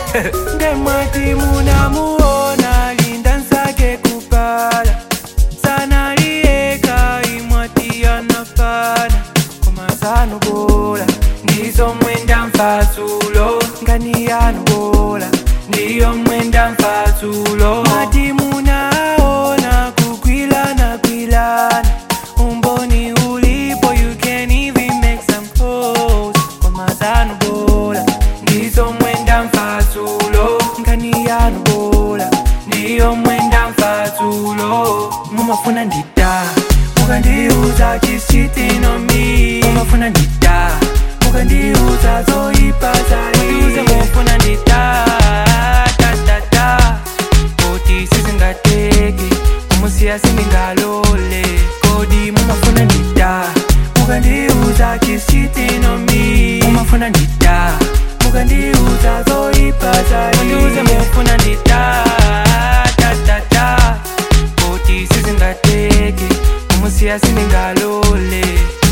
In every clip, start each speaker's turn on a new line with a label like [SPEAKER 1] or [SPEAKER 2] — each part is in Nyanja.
[SPEAKER 1] Ndemwati munamuona linda nsake kupala sana lieka imwati anafana komazano bola ndizo mwenda mfasulo ngani yanu bola ndiyo mwenda mfasulo mati munaona kukwilana kwilana umboni ulipo you can even make some calls komazano bola ndizo mwenda mfasulo ngani yanu bola ndiyo mwenda mfasulo mumafuna ndita mukandiuza she's cheating on me mumafuna ndita mukandiuza zoipazaiuze mufuna ndita tatata koti sizingateke umusiya siningalole kodi mumafuna ndita mukandiuza she's cheating on me mumafuna ndita mukandiuza zoipazaiuze mufuna ndita tatata koti sizingateke umusiya siningalole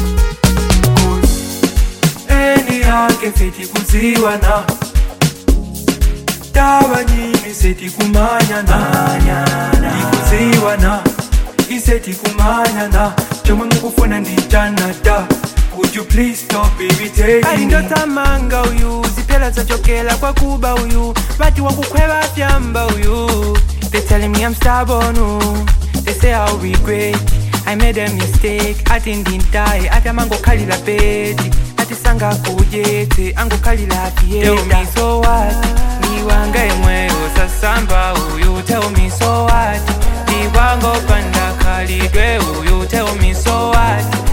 [SPEAKER 1] eniake feti kuziwana taba nyingi seti kumanyana ikuziwana iseti kumanyana chomwe mukufuna ndichanata would you please stop irritating me aindotamanga uyu zipela zachokela kwa kuba uyu bati wakukweva fyamba uyu they telling me I'm stubborn they say I'll regret I made a mistake ati ndintaye ati amangokhalila peti ati sanga kujete angokhalila apiyeta tell me so what niwanga emweyo sasamba uyu tell me so what niwango panda khalidwe uyu tell me so what